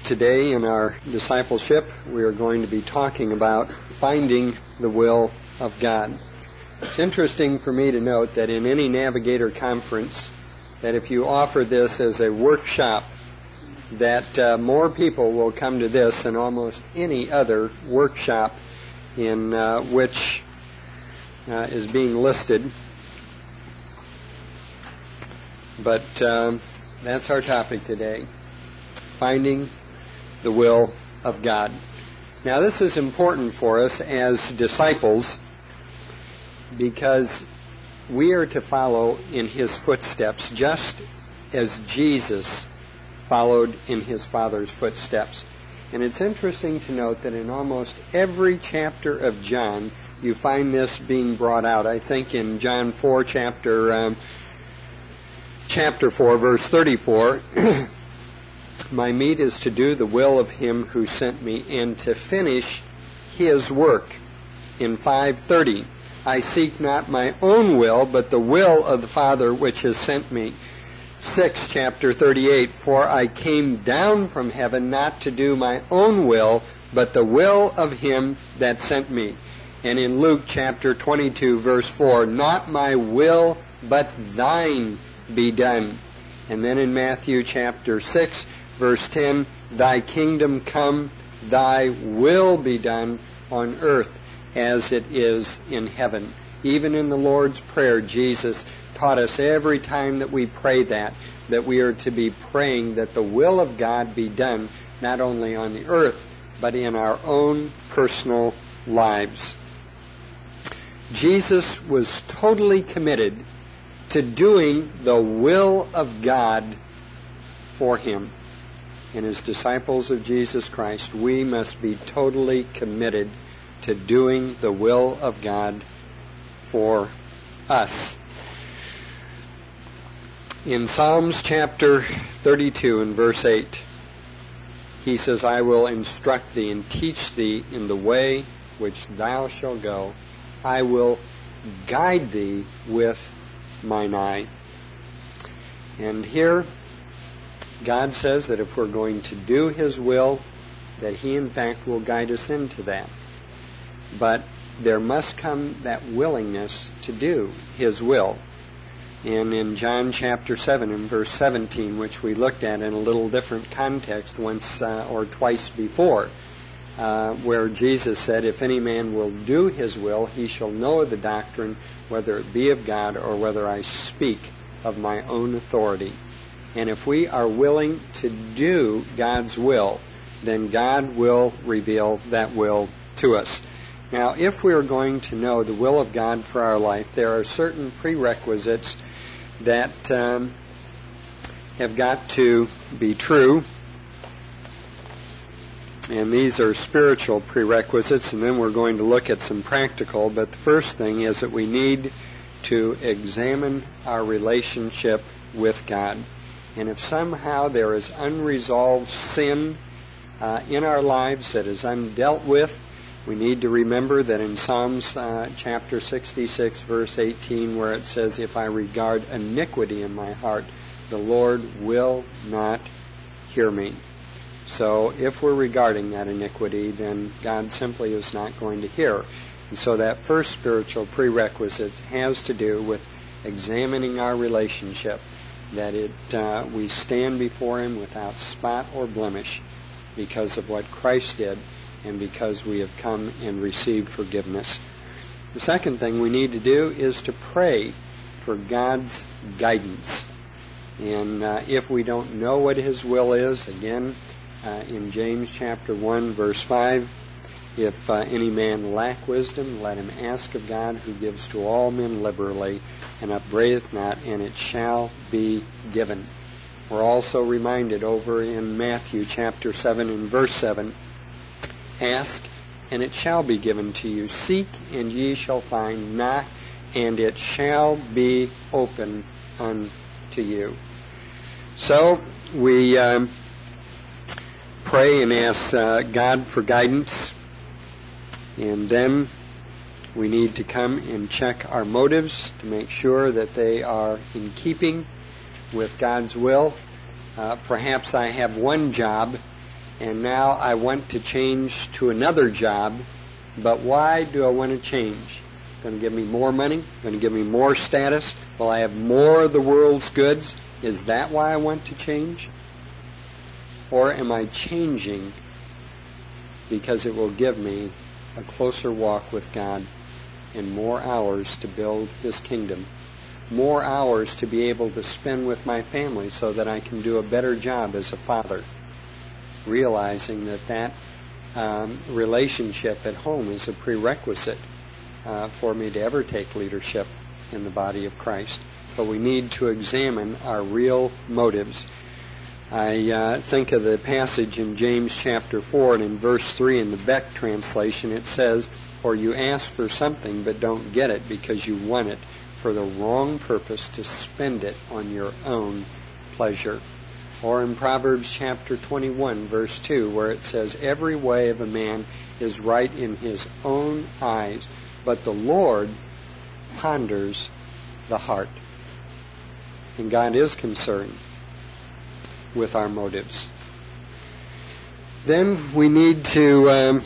Today in our discipleship, we are going to be talking about finding the will of God. It's interesting for me to note that in any Navigator conference, that if you offer this as a workshop, that more people will come to this than almost any other workshop in which is being listed. But that's our topic today, finding the will of God. Now this is important for us as disciples because we are to follow in His footsteps just as Jesus followed in His Father's footsteps. And it's interesting to note that in almost every chapter of John you find this being brought out. I think in John 4, chapter 4, verse 34, my meat is to do the will of Him who sent me and to finish His work. In 5:30, I seek not my own will, but the will of the Father which has sent me. 6, chapter 38, for I came down from heaven not to do my own will, but the will of Him that sent me. And in Luke chapter 22, verse 4, not my will, but thine be done. And then in Matthew chapter 6, verse 10, thy kingdom come, thy will be done on earth as it is in heaven. Even in the Lord's Prayer, Jesus taught us every time that we pray that we are to be praying that the will of God be done not only on the earth, but in our own personal lives. Jesus was totally committed to doing the will of God for Him. And as disciples of Jesus Christ, we must be totally committed to doing the will of God for us. In Psalms chapter 32 and verse 8, He says, I will instruct thee and teach thee in the way which thou shalt go. I will guide thee with mine eye. And here, God says that if we're going to do His will, that He in fact will guide us into that. But there must come that willingness to do His will. And in John chapter 7 and verse 17, which we looked at in a little different context once or twice before, where Jesus said, if any man will do His will, he shall know the doctrine, whether it be of God or whether I speak of my own authority. And if we are willing to do God's will, then God will reveal that will to us. Now, if we are going to know the will of God for our life, there are certain prerequisites that have got to be true. And these are spiritual prerequisites, and then we're going to look at some practical. But the first thing is that we need to examine our relationship with God. And if somehow there is unresolved sin in our lives that is undealt with, we need to remember that in Psalms chapter 66, verse 18, where it says, if I regard iniquity in my heart, the Lord will not hear me. So if we're regarding that iniquity, then God simply is not going to hear. And so that first spiritual prerequisite has to do with examining our relationship, that we stand before Him without spot or blemish because of what Christ did and because we have come and received forgiveness. The second thing we need to do is to pray for God's guidance. And if we don't know what His will is, again, in James chapter 1, verse 5, if any man lack wisdom, let him ask of God, who gives to all men liberally, and upbraideth not, and it shall be given. We're also reminded over in Matthew chapter 7 and verse 7, ask, and it shall be given to you. Seek, and ye shall find. Knock, and it shall be open unto you. So we pray and ask God for guidance, and then we need to come and check our motives to make sure that they are in keeping with God's will. Perhaps I have one job and now I want to change to another job, but why do I want to change? Going to give me more money? Going to give me more status? Will I have more of the world's goods? Is that why I want to change? Or am I changing because it will give me a closer walk with God and more hours to build His kingdom? More hours to be able to spend with my family so that I can do a better job as a father, realizing that relationship at home is a prerequisite for me to ever take leadership in the body of Christ. But we need to examine our real motives. I think of the passage in James chapter 4, and in verse 3 in the Beck translation it says, "Or you ask for something but don't get it because you want it for the wrong purpose to spend it on your own pleasure." Or in Proverbs chapter 21, verse 2, where it says, "Every way of a man is right in his own eyes, but the Lord ponders the heart." And God is concerned with our motives. Then we need to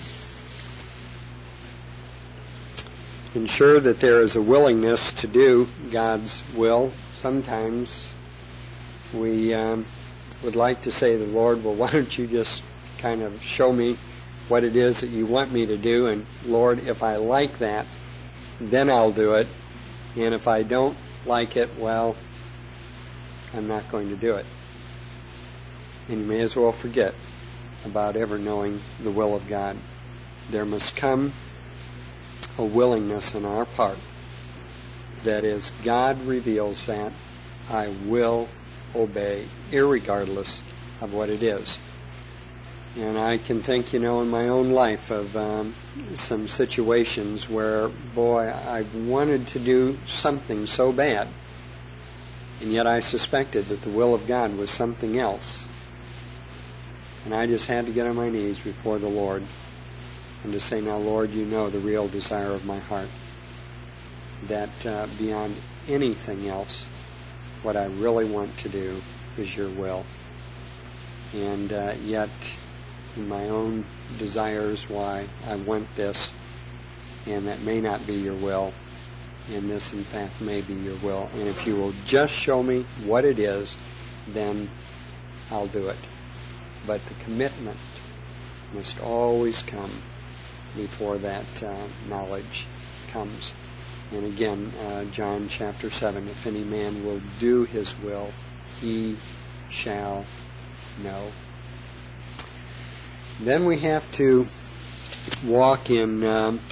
ensure that there is a willingness to do God's will. Sometimes we would like to say to the Lord, well, why don't you just kind of show me what it is that you want me to do, and Lord, if I like that, then I'll do it, and if I don't like it, well, I'm not going to do it. And you may as well forget about ever knowing the will of God. There must come a willingness on our part that as God reveals that, I will obey, irregardless of what it is. And I can think, in my own life of some situations where, boy, I wanted to do something so bad, and yet I suspected that the will of God was something else. And I just had to get on my knees before the Lord and to say, now, Lord, you know the real desire of my heart, that beyond anything else, what I really want to do is your will. And yet, in my own desires, why I want this, and that may not be your will, and this, in fact, may be your will. And if you will just show me what it is, then I'll do it. But the commitment must always come before that knowledge comes. And again, John chapter 7, if any man will do his will, he shall know. Then we have to walk in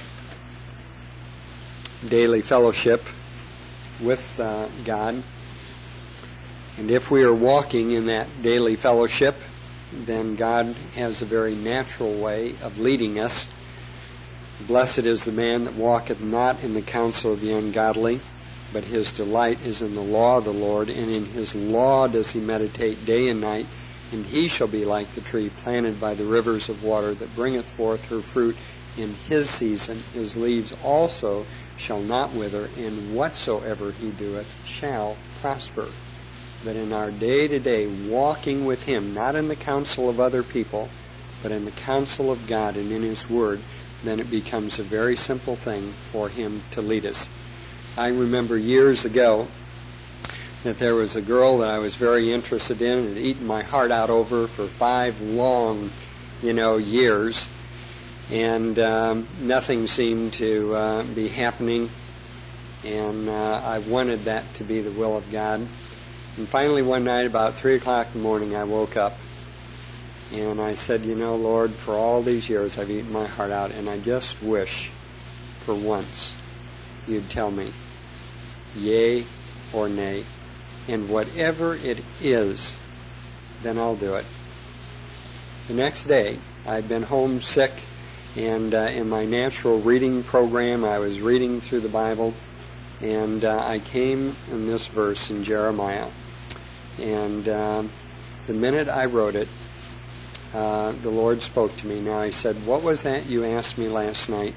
daily fellowship with God. And if we are walking in that daily fellowship, then God has a very natural way of leading us. Blessed is the man that walketh not in the counsel of the ungodly, but his delight is in the law of the Lord, and in his law does he meditate day and night. And he shall be like the tree planted by the rivers of water, that bringeth forth her fruit in his season. His leaves also shall not wither, and whatsoever he doeth shall prosper. But in our day-to-day walking with him, not in the counsel of other people, but in the counsel of God and in his word, then it becomes a very simple thing for him to lead us. I remember years ago that there was a girl that I was very interested in and had eaten my heart out over for 5 long, years. And nothing seemed to be happening. And I wanted that to be the will of God. And finally one night about 3 o'clock in the morning I woke up. And I said, Lord, for all these years I've eaten my heart out, and I just wish for once you'd tell me yea or nay. And whatever it is, then I'll do it. The next day, I'd been homesick, and in my natural reading program, I was reading through the Bible, and I came in this verse in Jeremiah. And the minute I wrote it, the Lord spoke to me. Now, he said, what was that you asked me last night?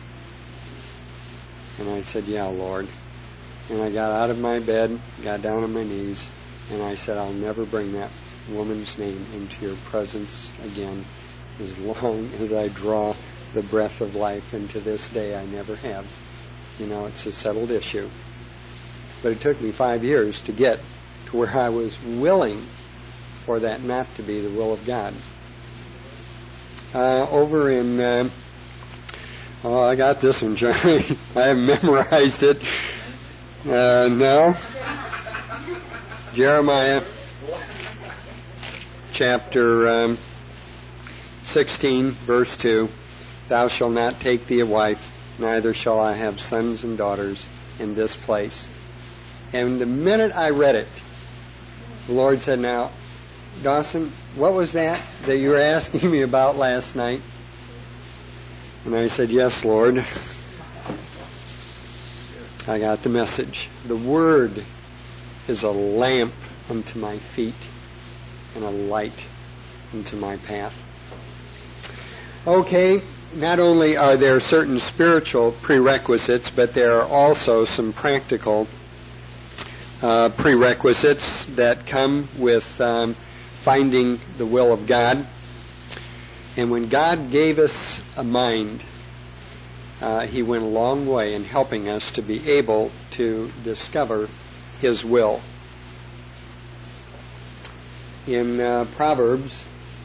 And I said, yeah, Lord. And I got out of my bed, got down on my knees, and I said, I'll never bring that woman's name into your presence again, as long as I draw the breath of life, and to this day I never have. It's a settled issue. But it took me 5 years to get to where I was willing for that not to be the will of God. Over in, I got this one, Johnny. I haven't memorized it. No. Jeremiah chapter 16, verse 2. Thou shalt not take thee a wife, neither shall I have sons and daughters in this place. And the minute I read it, the Lord said, now, Dawson, what was that you were asking me about last night? And I said, yes, Lord. I got the message. The Word is a lamp unto my feet and a light unto my path. Okay, not only are there certain spiritual prerequisites, but there are also some practical prerequisites that come with finding the will of God. And when God gave us a mind, He went a long way in helping us to be able to discover His will. In Proverbs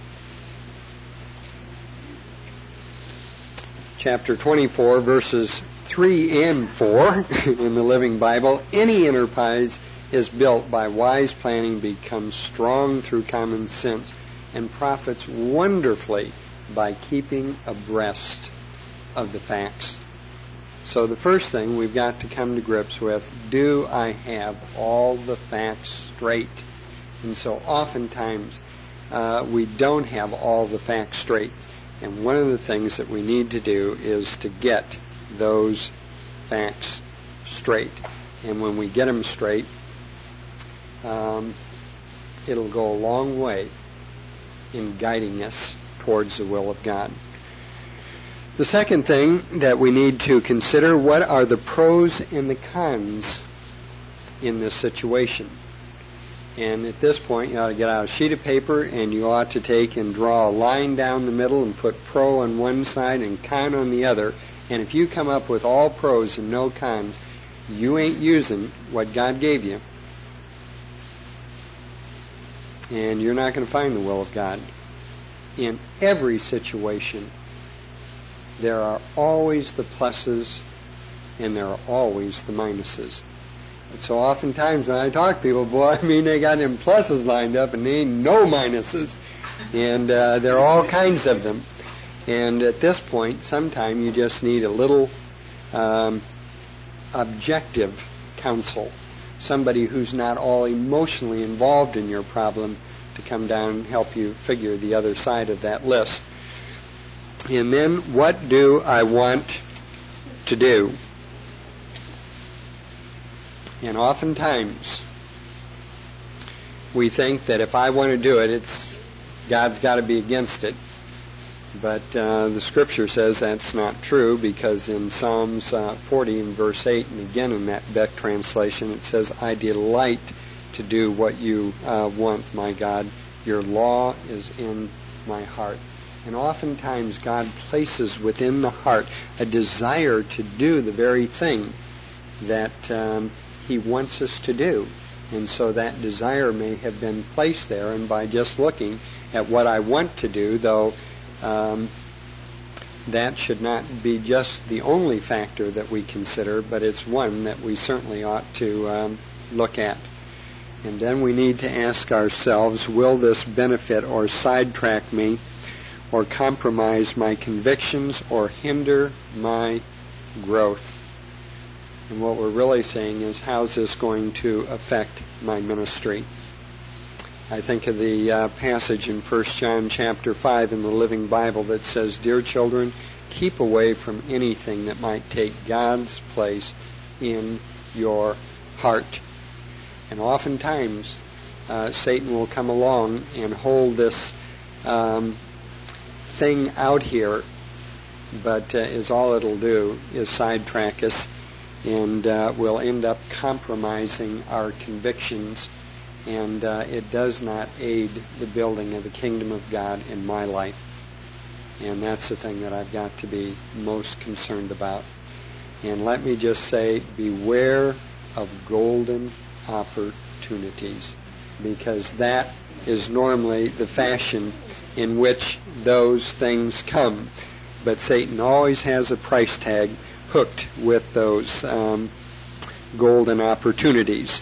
chapter 24, verses 3 and 4 in the Living Bible, any enterprise is built by wise planning becomes strong through common sense and profits wonderfully by keeping abreast of the facts. So the first thing we've got to come to grips with, do I have all the facts straight? And so oftentimes we don't have all the facts straight. And one of the things that we need to do is to get those facts straight. And when we get them straight, it'll go a long way in guiding us towards the will of God. The second thing that we need to consider, what are the pros and the cons in this situation? And at this point, you ought to get out a sheet of paper and you ought to take and draw a line down the middle and put pro on one side and con on the other. And if you come up with all pros and no cons, you ain't using what God gave you. And you're not going to find the will of God. In every situation, there are always the pluses and there are always the minuses. And so oftentimes when I talk to people, they got them pluses lined up and they ain't no minuses. And there are all kinds of them. And at this point, sometimes you just need a little objective counsel. Somebody who's not all emotionally involved in your problem to come down and help you figure the other side of that list. And then, what do I want to do? And oftentimes, we think that if I want to do it, God's got to be against it. But the Scripture says that's not true, because in Psalms 40 and verse 8, and again in that Beck translation, it says, I delight to do what you want, my God. Your law is in my heart. And oftentimes God places within the heart a desire to do the very thing that He wants us to do. And so that desire may have been placed there, and by just looking at what I want to do, though that should not be just the only factor that we consider, but it's one that we certainly ought to look at. And then we need to ask ourselves, will this benefit or sidetrack me, or compromise my convictions, or hinder my growth? And what we're really saying is, how's this going to affect my ministry? I think of the passage in 1 John chapter 5 in the Living Bible that says, Dear children, keep away from anything that might take God's place in your heart. And oftentimes, Satan will come along and hold this thing out here, but is all it'll do is sidetrack us, and we'll end up compromising our convictions and it does not aid the building of the kingdom of God in my life. And that's the thing that I've got to be most concerned about. And let me just say, beware of golden opportunities, because that is normally the fashion in which those things come. But Satan always has a price tag hooked with those golden opportunities.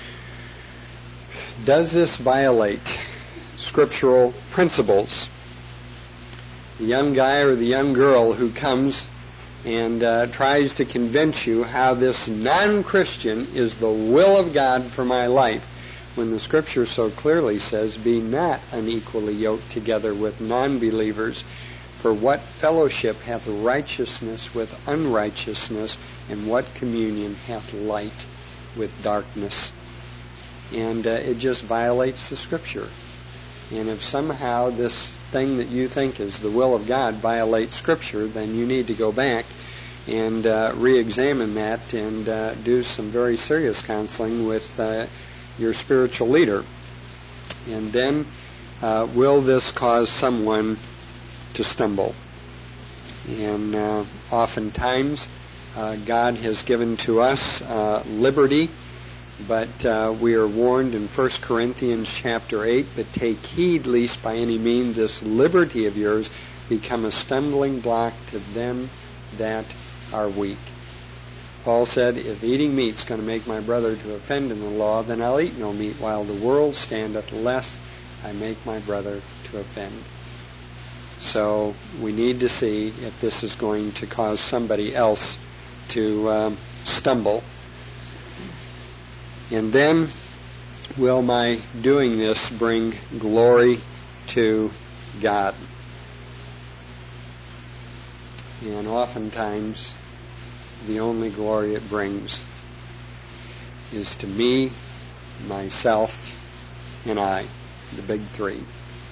Does this violate scriptural principles? The young guy or the young girl who comes and tries to convince you how this non-Christian is the will of God for my life, when the Scripture so clearly says, be not unequally yoked together with non-believers, for what fellowship hath righteousness with unrighteousness, and what communion hath light with darkness? And it just violates the Scripture. And if somehow this thing that you think is the will of God violates Scripture, then you need to go back and re-examine that and do some very serious counseling with your spiritual leader. And then will this cause someone to stumble? And oftentimes God has given to us liberty, but we are warned in 1 Corinthians chapter 8, but take heed lest by any means this liberty of yours become a stumbling block to them that are weak. Paul said, if eating meat's going to make my brother to offend in the law, then I'll eat no meat while the world standeth, lest I make my brother to offend. So we need to see if this is going to cause somebody else to stumble. And then, will my doing this bring glory to God? And oftentimes, the only glory it brings is to me, myself, and I, the big three.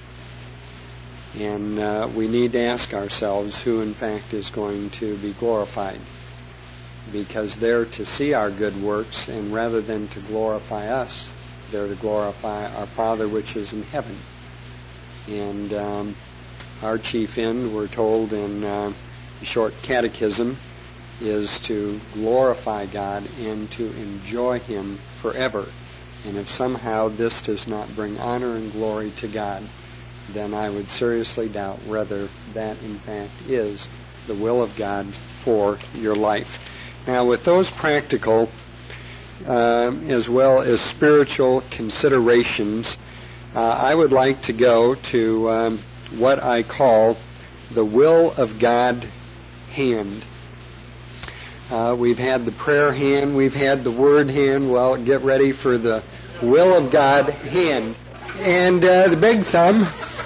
And we need to ask ourselves who in fact is going to be glorified, because they're to see our good works, and rather than to glorify us, they're to glorify our Father which is in heaven. And our chief end, we're told in the short catechism, is to glorify God and to enjoy Him forever. And if somehow this does not bring honor and glory to God, then I would seriously doubt whether that in fact is the will of God for your life. Now, with those practical as well as spiritual considerations, I would like to go to what I call the will of God hand. We've had the prayer hand, we've had the word hand. Well, get ready for the will of God hand. And the big thumb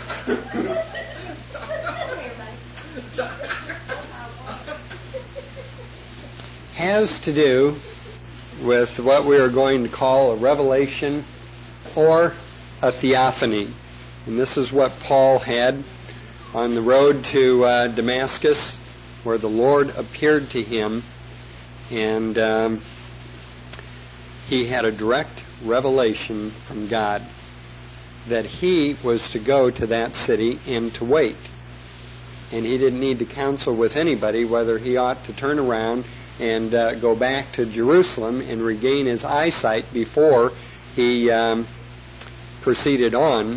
has to do with what we are going to call a revelation or a theophany. And this is what Paul had on the road to Damascus, where the Lord appeared to him, and he had a direct revelation from God that he was to go to that city and to wait. And he didn't need to counsel with anybody whether he ought to turn around and go back to Jerusalem and regain his eyesight before he proceeded on.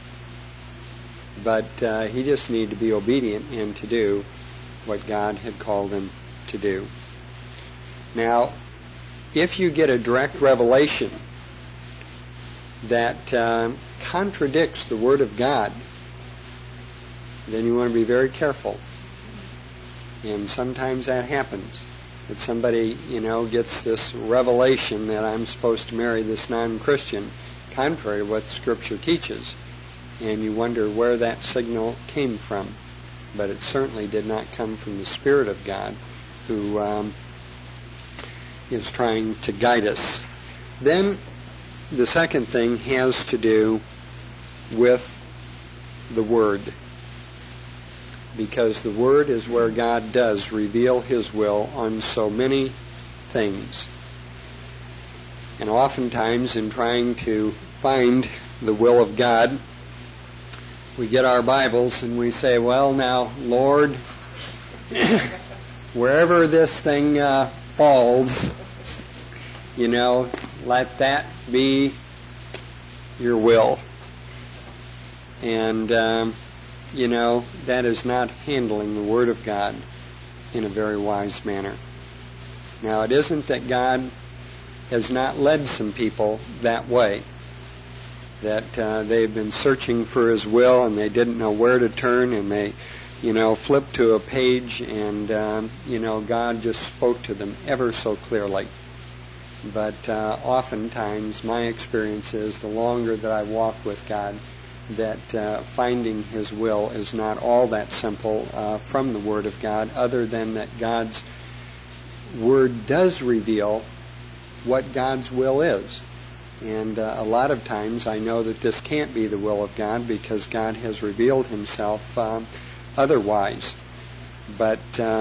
But he just needed to be obedient and to do what God had called him to do. Now, if you get a direct revelation that contradicts the Word of God, then you want to be very careful. And sometimes that happens. That somebody, gets this revelation that I'm supposed to marry this non-Christian, contrary to what Scripture teaches. And you wonder where that signal came from. But it certainly did not come from the Spirit of God, who is trying to guide us. Then the second thing has to do with the Word, because the Word is where God does reveal His will on so many things. And oftentimes in trying to find the will of God, we get our Bibles and we say, well, now, Lord, wherever this thing falls, let that be your will. And, that is not handling the Word of God in a very wise manner. Now, it isn't that God has not led some people that way, that they've been searching for His will and they didn't know where to turn, and they, flipped to a page and, God just spoke to them ever so clearly. But oftentimes my experience is the longer that I walk with God, that finding His will is not all that simple from the Word of God, other than that God's Word does reveal what God's will is. And a lot of times I know that this can't be the will of God because God has revealed Himself otherwise. But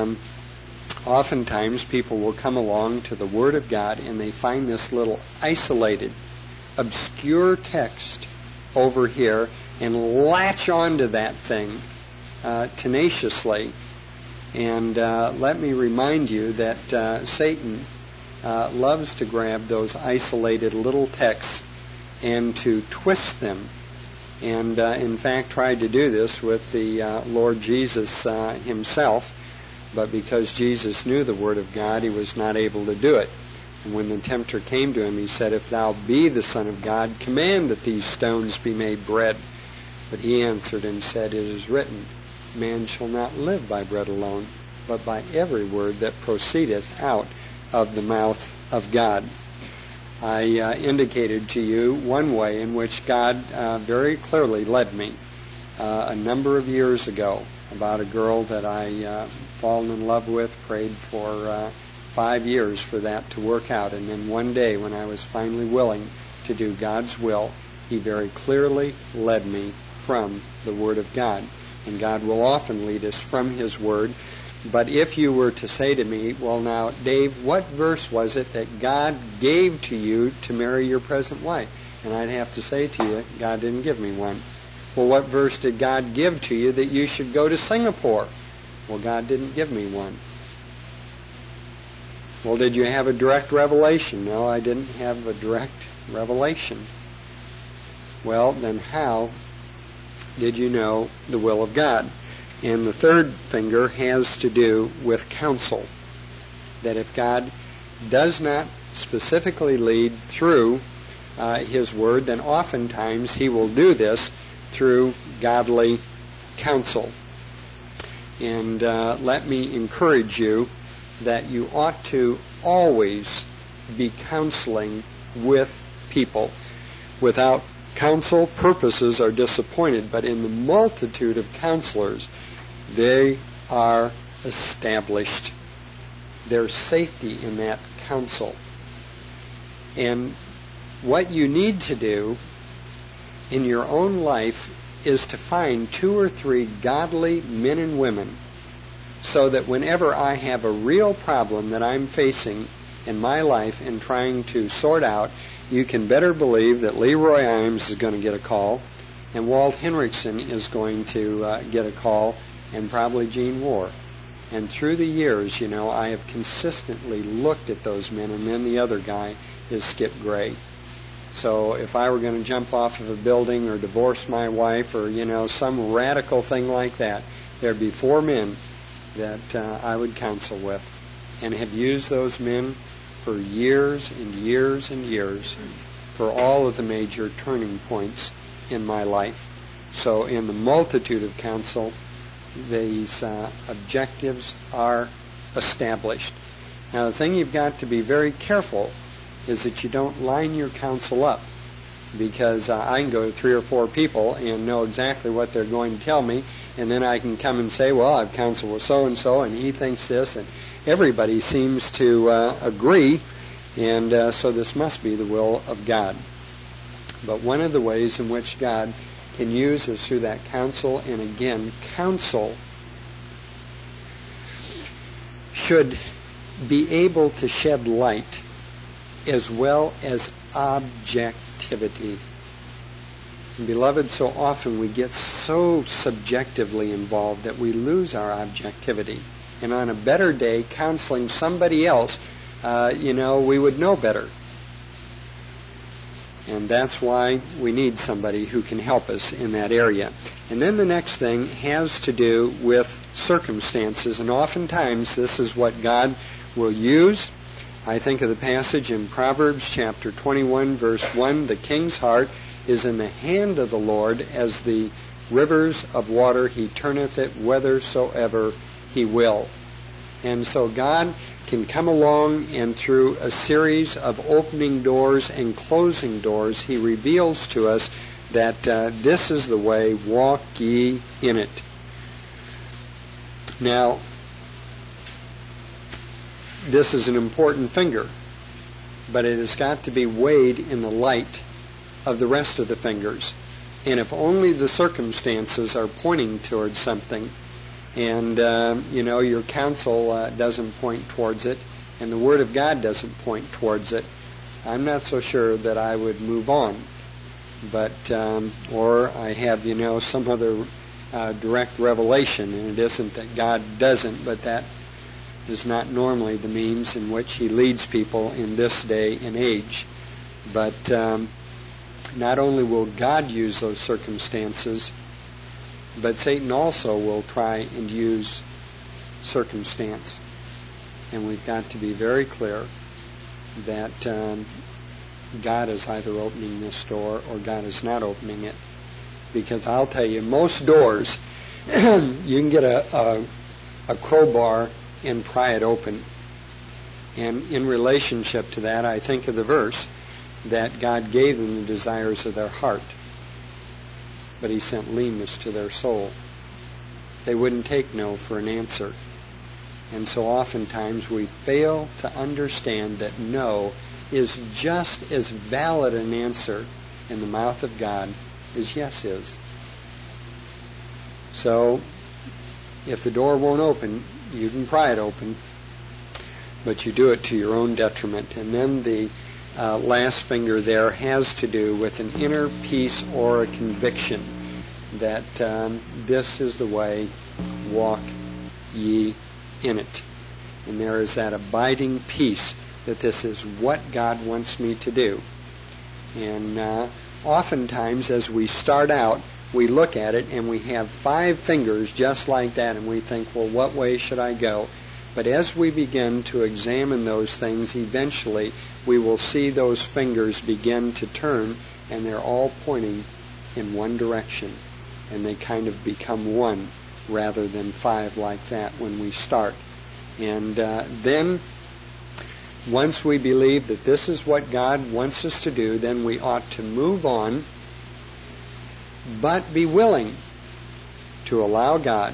oftentimes people will come along to the Word of God and they find this little isolated, obscure text over here and latch onto that thing tenaciously. And let me remind you that Satan loves to grab those isolated little texts and to twist them. And in fact tried to do this with the Lord Jesus Himself. But because Jesus knew the Word of God, He was not able to do it. And when the tempter came to Him, He said, "If thou be the Son of God, command that these stones be made bread." But He answered and said, "It is written, man shall not live by bread alone, but by every word that proceedeth out of the mouth of God." I indicated to you one way in which God very clearly led me a number of years ago about a girl that I fallen in love with, prayed for 5 years for that to work out. And then one day when I was finally willing to do God's will, He very clearly led me from the Word of God. And God will often lead us from His Word. But if you were to say to me, well now, Dave, what verse was it that God gave to you to marry your present wife? And I'd have to say to you, God didn't give me one. Well, what verse did God give to you that you should go to Singapore? Well, God didn't give me one. Well, did you have a direct revelation? No, I didn't have a direct revelation. Well, then how did you know the will of God? And the third finger has to do with counsel. That if God does not specifically lead through His Word, then oftentimes He will do this through godly counsel. And let me encourage you that you ought to always be counseling with people. Without counsel, purposes are disappointed, but in the multitude of counselors, they are established. There's safety in that counsel. And what you need to do in your own life is to find 2 or 3 godly men and women, so that whenever I have a real problem that I'm facing in my life and trying to sort out, you can better believe that Leroy Imes is going to get a call, and Walt Henriksen is going to get a call, and probably Gene War. And through the years, I have consistently looked at those men, and then the other guy is Skip Gray. So if I were going to jump off of a building or divorce my wife or, some radical thing like that, there'd be 4 men that I would counsel with, and have used those men for years and years and years for all of the major turning points in my life. So in the multitude of counsel, these objectives are established. Now the thing you've got to be very careful is that you don't line your counsel up, because I can go to 3 or 4 people and know exactly what they're going to tell me, and then I can come and say, well, I've counseled with so-and-so, and he thinks this, and everybody seems to agree, and so this must be the will of God. But one of the ways in which God can use is through that counsel, and again, counsel should be able to shed light as well as objectivity. And beloved, so often we get so subjectively involved that we lose our objectivity. And on a better day, counseling somebody else, we would know better. And that's why we need somebody who can help us in that area. And then the next thing has to do with circumstances. And oftentimes this is what God will use. I think of the passage in Proverbs chapter 21, verse 1, the king's heart is in the hand of the Lord, as the rivers of water. He turneth it whithersoever he will. And so God can come along, and through a series of opening doors and closing doors, he reveals to us that this is the way, walk ye in it. Now, this is an important finger, but it has got to be weighed in the light of the rest of the fingers. And if only the circumstances are pointing towards something, and your counsel doesn't point towards it, and the Word of God doesn't point towards it, I'm not so sure that I would move on. But or I have some other direct revelation, and it isn't that God doesn't, but that is not normally the means in which he leads people in this day and age. But not only will God use those circumstances, but Satan also will try and use circumstance. And we've got to be very clear that God is either opening this door or God is not opening it. Because I'll tell you, most doors, you can get a crowbar and pry it open. And in relationship to that, I think of the verse that God gave them the desires of their heart, but he sent leanness to their soul. They wouldn't take no for an answer. And so oftentimes we fail to understand that no is just as valid an answer in the mouth of God as yes is. So if the door won't open, you can pry it open, but you do it to your own detriment. And then the last finger there has to do with an inner peace or a conviction that this is the way, walk ye in it. And there is that abiding peace that this is what God wants me to do. And oftentimes as we start out, we look at it and we have 5 fingers just like that, and we think, well, what way should I go? But as we begin to examine those things, eventually we will see those fingers begin to turn, and they're all pointing in one direction. And they kind of become one rather than 5 like that when we start. And then once we believe that this is what God wants us to do, then we ought to move on, but be willing to allow God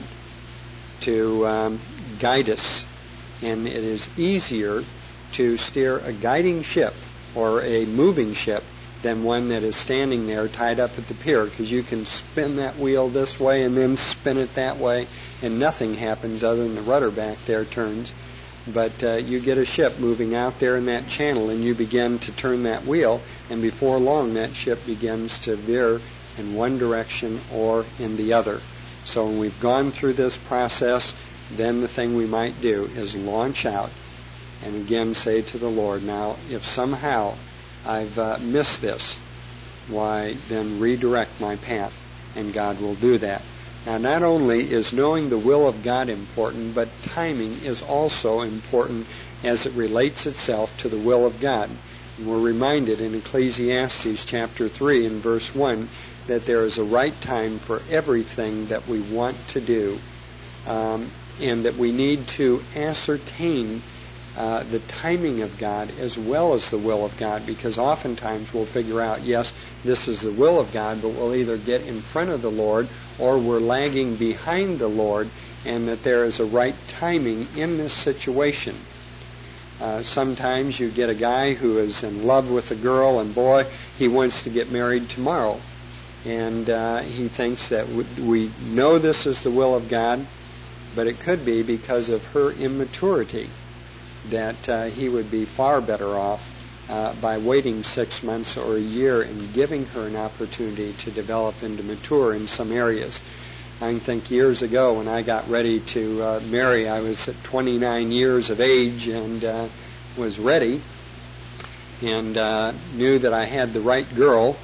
to guide us. And it is easier to steer a guiding ship or a moving ship than one that is standing there tied up at the pier, because you can spin that wheel this way and then spin it that way, and nothing happens other than the rudder back there turns. But you get a ship moving out there in that channel, and you begin to turn that wheel, and before long that ship begins to veer in one direction or in the other. So when we've gone through this process, then the thing we might do is launch out and again say to the Lord, now if somehow I've missed this, why then redirect my path, and God will do that. Now not only is knowing the will of God important, but timing is also important as it relates itself to the will of God. And we're reminded in Ecclesiastes chapter 3 and verse 1 that there is a right time for everything that we want to do, and that we need to ascertain the timing of God as well as the will of God, because oftentimes we'll figure out, yes, this is the will of God, but we'll either get in front of the Lord or we're lagging behind the Lord, and that there is a right timing in this situation. Sometimes you get a guy who is in love with a girl, and boy, he wants to get married tomorrow. And he thinks that we know this is the will of God, but it could be because of her immaturity that he would be far better off by waiting 6 months or a year and giving her an opportunity to develop and to mature in some areas. I can think years ago when I got ready to marry, I was at 29 years of age and was ready and knew that I had the right girl.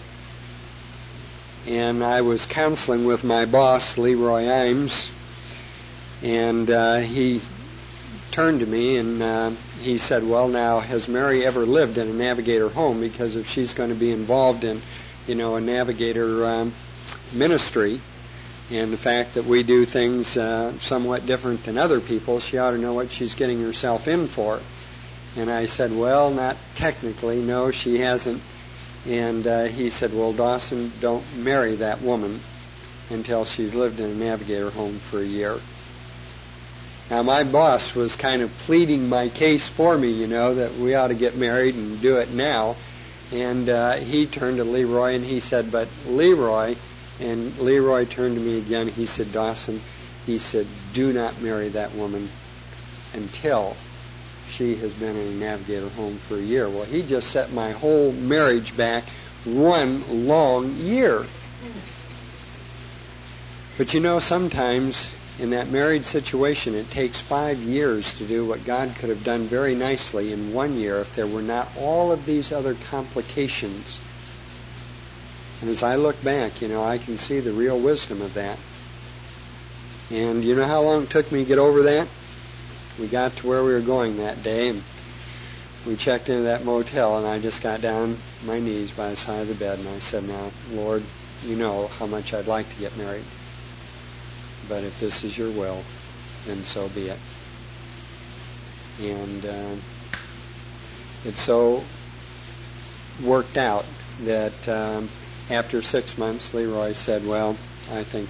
And I was counseling with my boss, Leroy Imes, and he turned to me and he said, well, now, has Mary ever lived in a Navigator home? Because if she's going to be involved in, a Navigator ministry, and the fact that we do things somewhat different than other people, she ought to know what she's getting herself in for. And I said, well, not technically, no, she hasn't. And he said, well, Dawson, don't marry that woman until she's lived in a Navigator home for a year. Now, my boss was kind of pleading my case for me, that we ought to get married and do it now. And he turned to Leroy and he said, but Leroy, and Leroy turned to me again, he said, Dawson, he said, do not marry that woman until she has been in a Navigator home for a year. Well, he just set my whole marriage back one long year. But sometimes in that marriage situation, it takes 5 years to do what God could have done very nicely in 1 year if there were not all of these other complications. And as I look back, I can see the real wisdom of that. And you know how long it took me to get over that? We got to where we were going that day, and we checked into that motel, and I just got down on my knees by the side of the bed, and I said, now, Lord, you know how much I'd like to get married. But if this is your will, then so be it. And it so worked out that after 6 months, Leroy said, well, I think,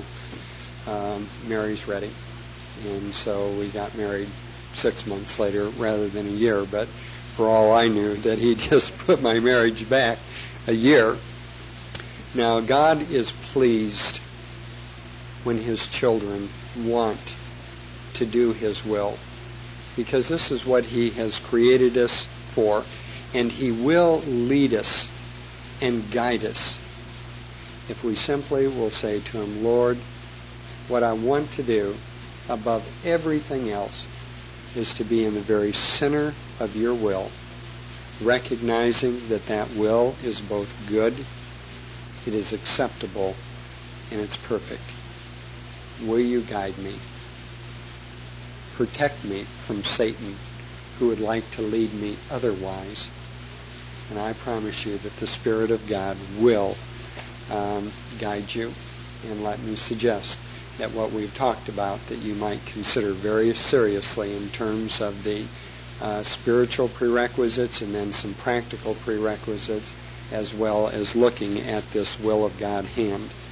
Mary's ready. And so we got married 6 months later rather than a year. But for all I knew, that he just put my marriage back a year. Now, God is pleased when his children want to do his will, because this is what he has created us for, and he will lead us and guide us if we simply will say to him, Lord, what I want to do above everything else is to be in the very center of your will, recognizing that that will is both good, it is acceptable, and it's perfect. Will you guide me? Protect me from Satan, who would like to lead me otherwise. And I promise you that the Spirit of God will guide you. And let me suggest that what we've talked about, that you might consider very seriously in terms of the spiritual prerequisites and then some practical prerequisites, as well as looking at this will of God hand.